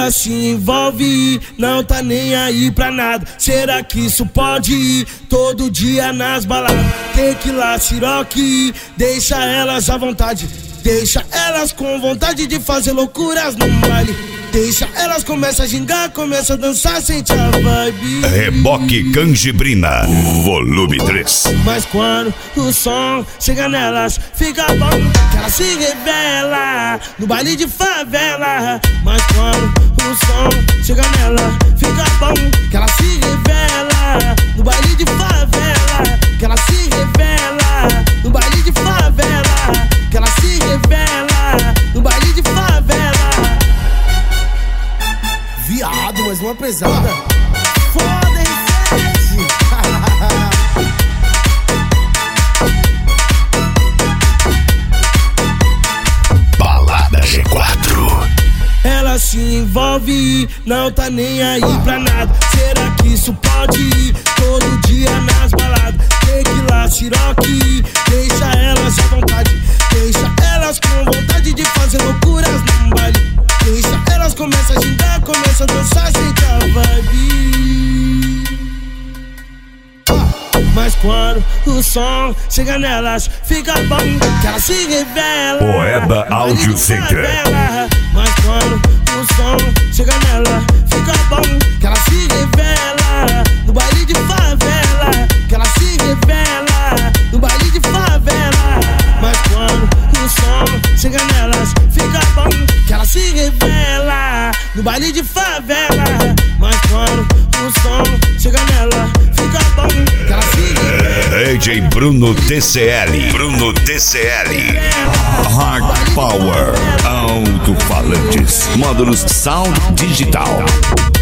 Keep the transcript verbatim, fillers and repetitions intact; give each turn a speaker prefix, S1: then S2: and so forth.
S1: Ela se envolve, não tá nem aí pra nada. Será que isso pode ir todo dia nas baladas? Tequila, siroque, deixa elas à vontade. Deixa elas com vontade de fazer loucuras no baile. Deixa elas começam a gingar, começam a dançar, sente a vibe.
S2: Reboque Canjibrina, volume três.
S1: Mas quando o som chega nelas, fica bom que ela se revela no baile de favela. Mas quando o som chega nela, fica bom que ela se revela no baile de favela. Que ela se revela no baile de favela. Que ela se revela no baile de favela.
S3: Viado, mas uma pesada. Foda, hein, Sete?
S2: Balada G quatro.
S1: Ela se envolve, não tá nem aí pra nada. Será que isso pode ir todo dia nas baladas? Tequila, siroque, deixa elas à vontade. Deixa elas com vontade de fazer loucuras no baile. Deixa elas começam a gingar, começam a dançar, sente a vibe. Mas quando o som chega nelas, fica bom que ela se revela.
S2: Poeda Áudio Center.
S1: Mas quando o som chega nela, fica bom que ela se revela no baile de favela. Que ela se revela no baile de favela. Mas quando o som chega nelas, fica bom que ela se revela no baile de favela. Mas quando o som chega nela, fica bom que ela se revela.
S2: D J Bruno T C L. Bruno T C L. Hard Power. Alto-falantes. Módulos Sound Digital.